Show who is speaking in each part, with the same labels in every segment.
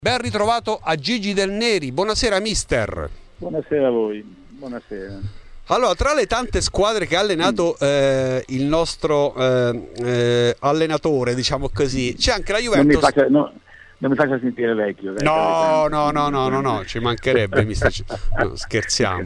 Speaker 1: Ben ritrovato a Gigi Del Neri, buonasera mister.
Speaker 2: Buonasera a voi, buonasera.
Speaker 1: Allora, tra le tante squadre che ha allenato il nostro allenatore, diciamo così, c'è anche la Juventus.
Speaker 2: Non mi faccia sentire vecchio.
Speaker 1: No, ci mancherebbe, mister. No, scherziamo.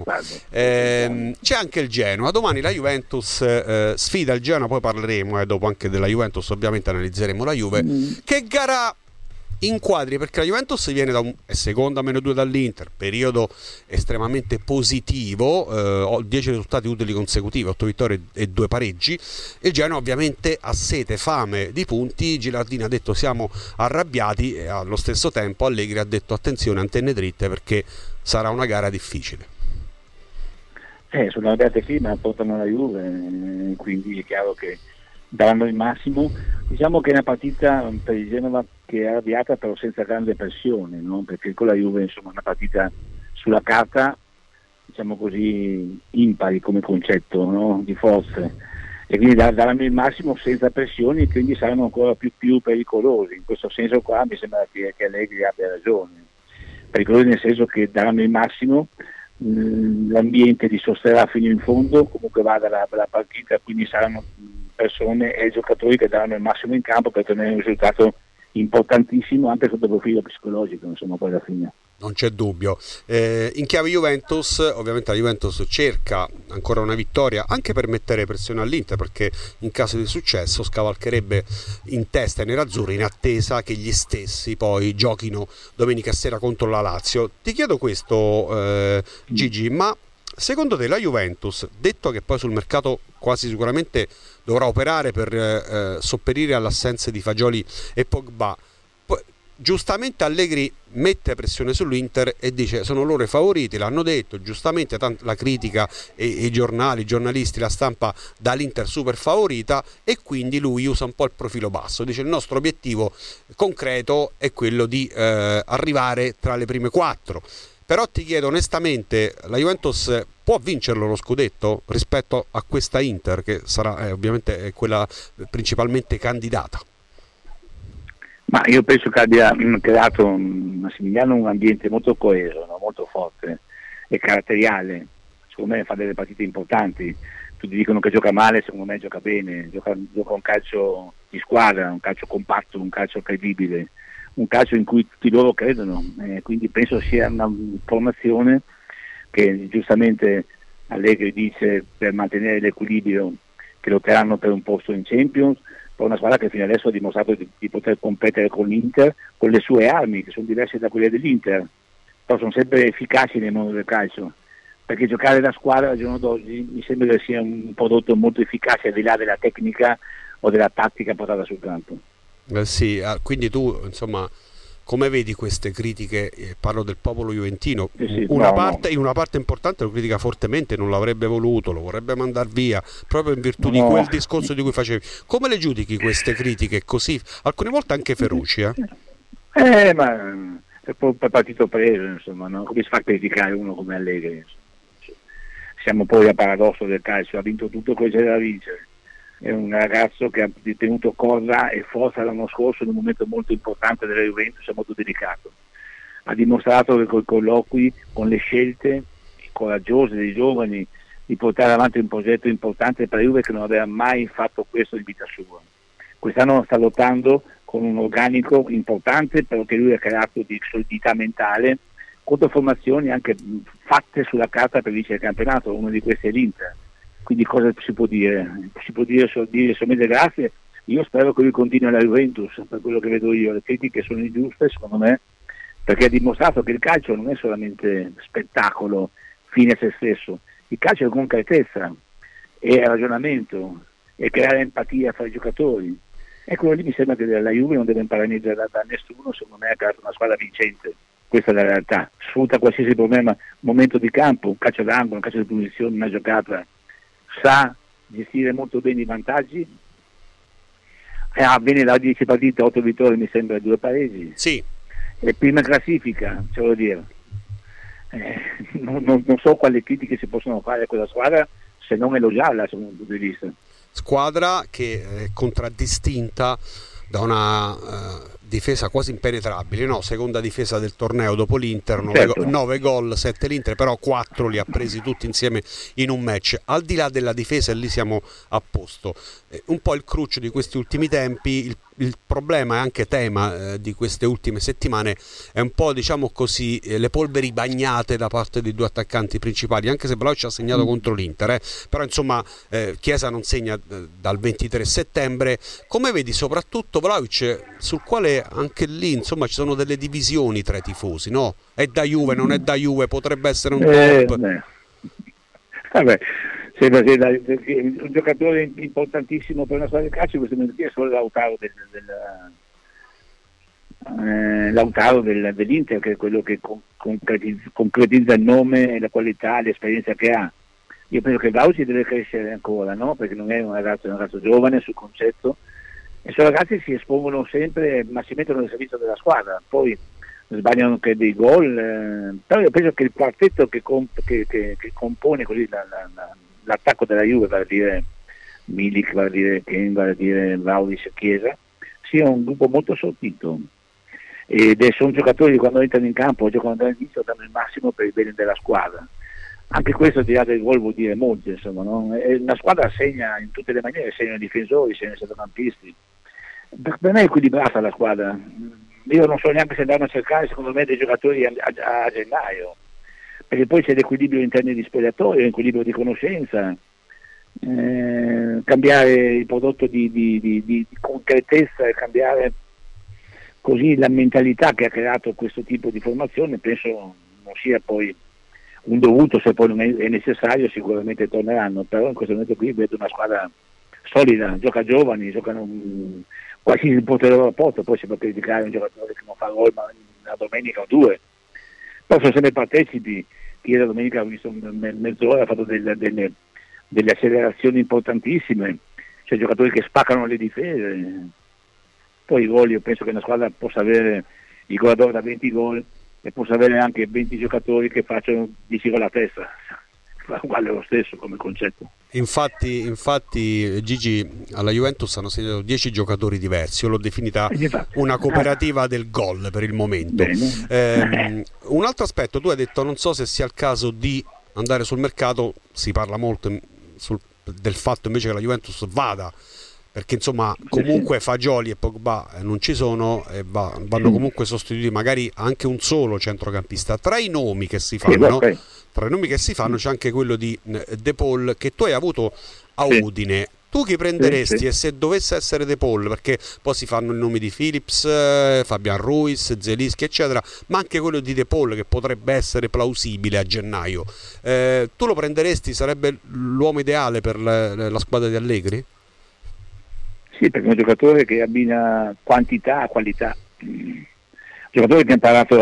Speaker 1: C'è anche il Genoa. Domani la Juventus sfida il Genoa, poi parleremo dopo anche della Juventus, ovviamente analizzeremo la Juve. Che gara inquadri, perché la Juventus viene da è seconda -2 dall'Inter, periodo estremamente positivo, 10 risultati utili consecutivi, 8 vittorie e 2 pareggi, e il Genoa ovviamente ha sete, fame di punti. Gilardini ha detto siamo arrabbiati, e allo stesso tempo Allegri ha detto attenzione, antenne dritte, perché sarà una gara difficile.
Speaker 2: Sono andate prima, portano la Juve, quindi è chiaro che daranno il massimo. Diciamo che è una partita per il Genova che è avviata però senza grande pressione, no? Perché con la Juve insomma è una partita sulla carta, diciamo così, impari come concetto, no? Di forze, e quindi daranno il massimo senza pressioni, e quindi saranno ancora più pericolosi. In questo senso qua mi sembra che Allegri abbia ragione, pericolosi nel senso che daranno il massimo, l'ambiente li sosterrà fino in fondo, comunque vada la partita, quindi saranno persone e giocatori che daranno il massimo in campo per ottenere un risultato importantissimo anche sotto il profilo psicologico, insomma, poi alla fine.
Speaker 1: Non c'è dubbio. In chiave Juventus, ovviamente la Juventus cerca ancora una vittoria anche per mettere pressione all'Inter, perché in caso di successo scavalcherebbe in testa i nerazzurri in attesa che gli stessi poi giochino domenica sera contro la Lazio. Ti chiedo questo, Gigi, ma secondo te la Juventus, detto che poi sul mercato quasi sicuramente dovrà operare per sopperire all'assenza di Fagioli e Pogba, giustamente Allegri mette pressione sull'Inter e dice sono loro i favoriti, l'hanno detto giustamente, la critica e i giornalisti, la stampa dà l'Inter super favorita, e quindi lui usa un po' il profilo basso, dice il nostro obiettivo concreto è quello di arrivare tra le prime 4. Però ti chiedo onestamente, la Juventus può vincerlo lo scudetto rispetto a questa Inter, che sarà ovviamente quella principalmente candidata?
Speaker 2: Ma io penso che abbia creato Massimiliano un ambiente molto coeso, no? Molto forte e caratteriale. Secondo me fa delle partite importanti. Tutti dicono che gioca male, secondo me gioca bene, gioca un calcio di squadra, un calcio compatto, un calcio credibile, un calcio in cui tutti loro credono, quindi penso sia una formazione che giustamente Allegri dice per mantenere l'equilibrio, che lotteranno per un posto in Champions, per una squadra che fino adesso ha dimostrato di poter competere con l'Inter con le sue armi, che sono diverse da quelle dell'Inter, però sono sempre efficaci nel mondo del calcio, perché giocare da squadra al giorno d'oggi mi sembra che sia un prodotto molto efficace al di là della tecnica o della tattica portata sul campo.
Speaker 1: Sì, quindi tu insomma come vedi queste critiche? Parlo del popolo juventino, in una parte importante lo critica fortemente, non l'avrebbe voluto, lo vorrebbe mandare via proprio in virtù di quel discorso di cui facevi. Come le giudichi queste critiche così, alcune volte anche feroci?
Speaker 2: Ma è proprio partito preso, insomma, no? Come si fa a criticare uno come Allegri? Siamo poi al paradosso del calcio, ha vinto tutto quello che c'era da vincere. È un ragazzo che ha tenuto corda e forza l'anno scorso in un momento molto importante della Juventus, è molto delicato. Ha dimostrato che con i colloqui, con le scelte coraggiose dei giovani, di portare avanti un progetto importante per la Juve, che non aveva mai fatto questo di vita sua. Quest'anno sta lottando con un organico importante, perché lui ha creato di solidità mentale, contro formazioni anche fatte sulla carta per vincere il campionato, uno di questi è l'Inter. Quindi cosa si può dire? Si può dire solamente grazie. Io spero che lui continui alla Juventus, per quello che vedo io. Le critiche sono ingiuste secondo me, perché ha dimostrato che il calcio non è solamente spettacolo fine a se stesso, il calcio è concretezza, è ragionamento, è creare empatia fra i giocatori. E quello lì mi sembra che la Juve non deve imparare niente da nessuno, secondo me ha creato una squadra vincente. Questa è la realtà. Sfrutta qualsiasi problema, momento di campo, un calcio d'angolo, un calcio di posizione, una giocata, sa gestire molto bene i vantaggi, ha bene da 10 partite, 8 vittorie, mi sembra, 2 pareggi.
Speaker 1: Sì.
Speaker 2: E prima classifica, ce lo dire. Non so quali critiche si possono fare a quella squadra se non elogiarla, da un punto di vista.
Speaker 1: Squadra che è contraddistinta da una difesa quasi impenetrabile, no? Seconda difesa del torneo dopo l'Inter, 9,
Speaker 2: Certo.
Speaker 1: 9 gol, 7 l'Inter, però 4 li ha presi tutti insieme in un match. Al di là della difesa, e lì siamo a posto. Un po' il cruccio di questi ultimi tempi, il problema e anche tema di queste ultime settimane è un po', diciamo così, le polveri bagnate da parte dei due attaccanti principali, anche se Vlahovic ha segnato contro l'Inter, però insomma Chiesa non segna dal 23 settembre. Come vedi soprattutto Vlahovic, sul quale anche lì insomma ci sono delle divisioni tra i tifosi, no? È da Juve, non è da Juve, potrebbe essere un top.
Speaker 2: Vabbè, sembra che un giocatore importantissimo per una squadra di calcio questo momento è solo Lautaro dell'Inter, che è quello che concretizza il nome, la qualità, l'esperienza che ha. Io penso che Vlahovic deve crescere ancora, no? Perché non è un ragazzo giovane sul concetto, e sono ragazzi si espongono sempre, ma si mettono nel servizio della squadra, poi sbagliano anche dei gol, però io penso che il quartetto che compone così l'attacco della Juve, vale a dire Milik, vale a dire Ken, vale a dire Vlahovic e Chiesa, sia un gruppo molto sortito, ed sono giocatori che quando entrano in campo, giocano dall'inizio, danno il massimo per il bene della squadra. Anche questo, al di là del gol, vuol dire molto, insomma, no? La squadra segna in tutte le maniere, segnano i difensori, segnano i centrocampisti. Per me è equilibrata la squadra. Io non so neanche se andranno a cercare, secondo me, dei giocatori a gennaio, perché poi c'è l'equilibrio in termini di spogliatoio, l'equilibrio di conoscenza, cambiare il prodotto di concretezza e cambiare così la mentalità che ha creato questo tipo di formazione, penso non sia poi un dovuto. Se poi non è necessario sicuramente torneranno, però in questo momento qui vedo una squadra solida, gioca giovani, giocano quasi il potere rapporto, poi si può criticare un giocatore che non fa gol ma una domenica o due, però sono sempre partecipi. Ieri domenica ho visto mezz'ora, ha fatto delle accelerazioni importantissime, cioè giocatori che spaccano le difese. Poi i gol, io penso che una squadra possa avere il goleador da 20 gol e possa avere anche 20 giocatori che facciano 10 gol a testa, uguale lo stesso come concetto.
Speaker 1: Infatti Gigi, alla Juventus hanno segnato 10 giocatori diversi, io l'ho definita una cooperativa del gol per il momento. Un altro aspetto, tu hai detto non so se sia il caso di andare sul mercato, si parla molto del fatto invece che la Juventus vada, perché insomma comunque Fagioli e Pogba non ci sono e vanno comunque sostituiti, magari anche un solo centrocampista. Tra i nomi che si fanno, c'è anche quello di De Paul, che tu hai avuto a Udine. Tu chi prenderesti? E se dovesse essere De Paul, perché poi si fanno il nome di Phillips, Fabian Ruiz, Zelinski eccetera, ma anche quello di De Paul che potrebbe essere plausibile a gennaio, tu lo prenderesti? Sarebbe l'uomo ideale per la squadra di Allegri?
Speaker 2: Sì, perché è un giocatore che abbina quantità a qualità, un giocatore che ha imparato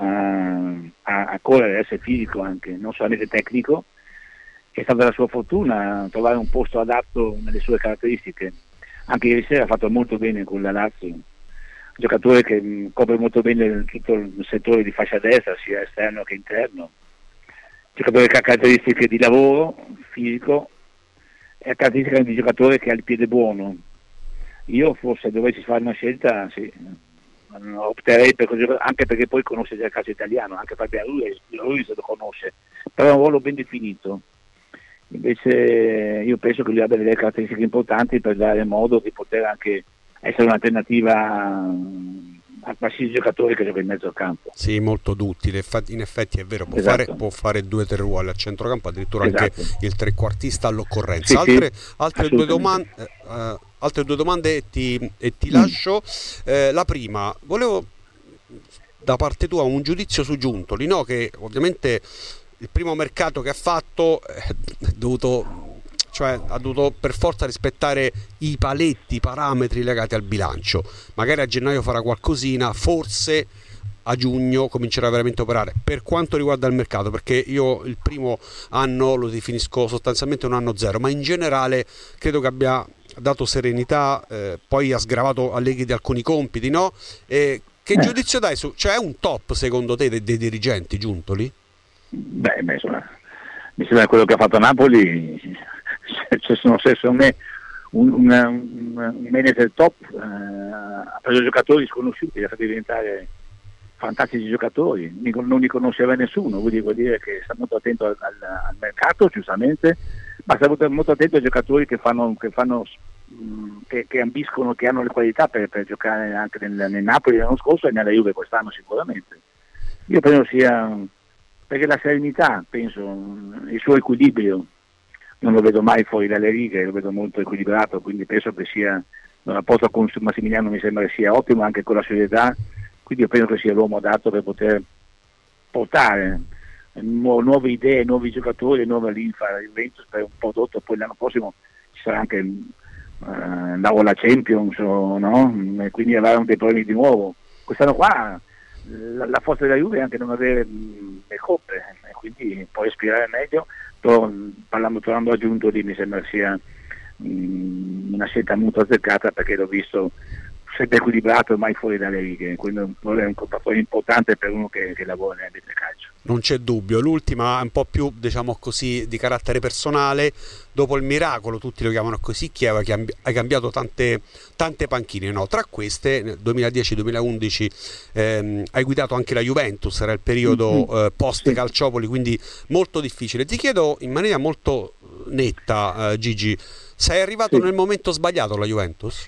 Speaker 2: a correre, a essere fisico anche, non solamente tecnico. È stata la sua fortuna trovare un posto adatto nelle sue caratteristiche. Anche ieri sera ha fatto molto bene con la Lazio, un giocatore che copre molto bene tutto il settore di fascia destra, sia esterno che interno, un giocatore che ha caratteristiche di lavoro fisico e caratteristiche di giocatore che ha il piede buono. Io forse dovessi fare una scelta, sì, opterei per questo, anche perché poi conosce già il calcio italiano, anche Fabian Ruiz lo conosce, però è un ruolo ben definito. Invece io penso che lui abbia delle caratteristiche importanti per dare modo di poter anche essere un'alternativa a qualsiasi giocatore che gioca in mezzo al campo.
Speaker 1: Sì, molto duttile, in effetti è vero, può fare 2 o 3 ruoli a centrocampo, addirittura anche il trequartista all'occorrenza. Altre due domande e ti lascio. La prima, volevo da parte tua un giudizio su Giuntoli, no? Che ovviamente il primo mercato che ha fatto ha dovuto per forza rispettare i paletti, i parametri legati al bilancio. Magari a gennaio farà qualcosina, forse a giugno comincerà veramente a operare. Per quanto riguarda il mercato, perché io il primo anno lo definisco sostanzialmente un anno zero, ma in generale credo che abbia dato serenità, poi ha sgravato Allegri di alcuni compiti, no? Che giudizio dai su? Cioè è un top secondo te dei dirigenti Giuntoli?
Speaker 2: Insomma, mi sembra quello che ha fatto a Napoli, secondo me un manager top, ha preso giocatori sconosciuti, li ha fatti diventare fantastici giocatori, non li conosceva nessuno, vuol dire che sta molto attento al mercato, giustamente, ma sta molto attento ai giocatori che ambiscono, che hanno le qualità per giocare anche nel Napoli l'anno scorso e nella Juve quest'anno sicuramente. Io penso sia, perché la serenità, penso, il suo equilibrio, non lo vedo mai fuori dalle righe, lo vedo molto equilibrato, quindi penso che sia, il rapporto con Massimiliano mi sembra che sia ottimo anche con la sua età, quindi io penso che sia l'uomo adatto per poter portare nuove idee, nuovi giocatori, nuova linfa alla Juventus per un po' tutto, poi l'anno prossimo ci sarà anche la Champions, no? E quindi avranno dei problemi di nuovo. Quest'anno qua la forza della Juve è anche non avere le coppe, e quindi può respirare meglio. Tornando a Giuntoli mi sembra sia una scelta molto azzeccata, perché l'ho visto sempre equilibrato e mai fuori dalle righe, quindi è un compattore importante per uno che lavora nell'ambito calcio.
Speaker 1: Non c'è dubbio. L'ultima è un po' più, diciamo così, di carattere personale. Dopo il miracolo, tutti lo chiamano così, Chievo, che hai cambiato tante panchine, no? Tra queste nel 2010-2011 hai guidato anche la Juventus, era il periodo post Calciopoli, quindi molto difficile. Ti chiedo in maniera molto netta, Gigi, sei arrivato nel momento sbagliato alla Juventus?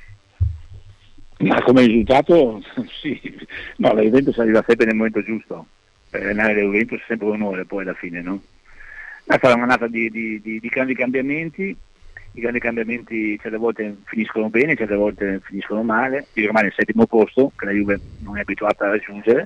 Speaker 2: Ma come risultato sì, no, la Juventus arriva sempre nel momento giusto, per allenare la Juventus è sempre un onore poi alla fine, no? È stata un'annata di grandi cambiamenti, i grandi cambiamenti certe volte finiscono bene, certe volte finiscono male, si rimane al settimo posto, che la Juve non è abituata a raggiungere,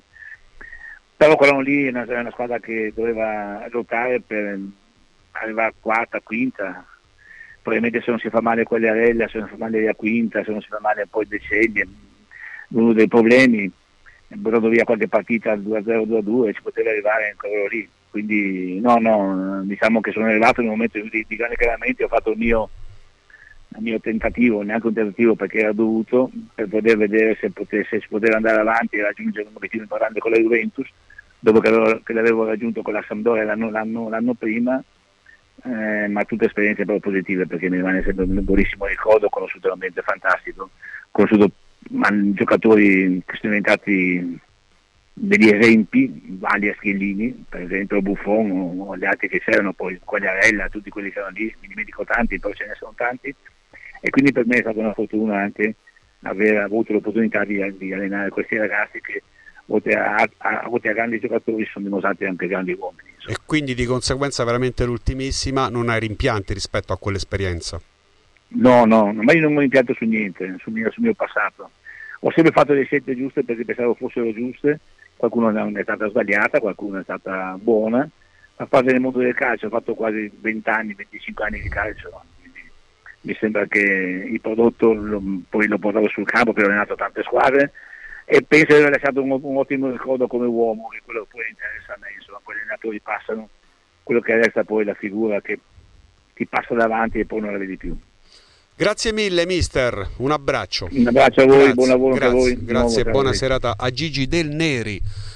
Speaker 2: però quello lì è una squadra che doveva lottare per arrivare a quarta, quinta. Probabilmente se non si fa male Quagliarella, se non si fa male la quinta, se non si fa male poi Decenni, uno dei problemi, buttato via qualche partita 2-0, 2-2, ci poteva arrivare in quello lì. Quindi no, diciamo che sono arrivato in un momento di grandi cambiamenti, ho fatto il mio tentativo, neanche un tentativo perché era dovuto, per poter vedere se si poteva andare avanti e raggiungere un obiettivo importante con la Juventus, dopo che l'avevo raggiunto con la Sampdoria l'anno prima. Ma tutte esperienze proprio positive, perché mi rimane sempre un buonissimo ricordo, ho conosciuto un ambiente fantastico, ho conosciuto giocatori che sono diventati degli esempi, alias Chiellini, per esempio Buffon o gli altri che c'erano, poi Quagliarella, tutti quelli che erano lì, mi dimentico tanti, però ce ne sono tanti, e quindi per me è stata una fortuna anche aver avuto l'opportunità di allenare questi ragazzi che oltre a grandi giocatori sono dimostrati anche grandi uomini.
Speaker 1: E quindi di conseguenza veramente l'ultimissima, non hai rimpianti rispetto a quell'esperienza?
Speaker 2: No, ma io non mi rimpianto su niente, sul mio passato. Ho sempre fatto le scelte giuste perché pensavo fossero giuste, qualcuno è stata sbagliata, qualcuno è stata buona. A parte nel mondo del calcio, ho fatto quasi 20 anni, 25 anni di calcio, quindi mi sembra che il prodotto poi lo portavo sul campo, perché ho allenato tante squadre, e penso di aver lasciato un ottimo ricordo come uomo, che quello poi interessa a me, insomma, poi gli allenatori passano, quello che resta poi è la figura che ti passa davanti e poi non la vedi più.
Speaker 1: Grazie mille mister, un abbraccio.
Speaker 2: Un abbraccio a voi, buon lavoro a voi.
Speaker 1: Grazie, buona serata a Gigi Del Neri.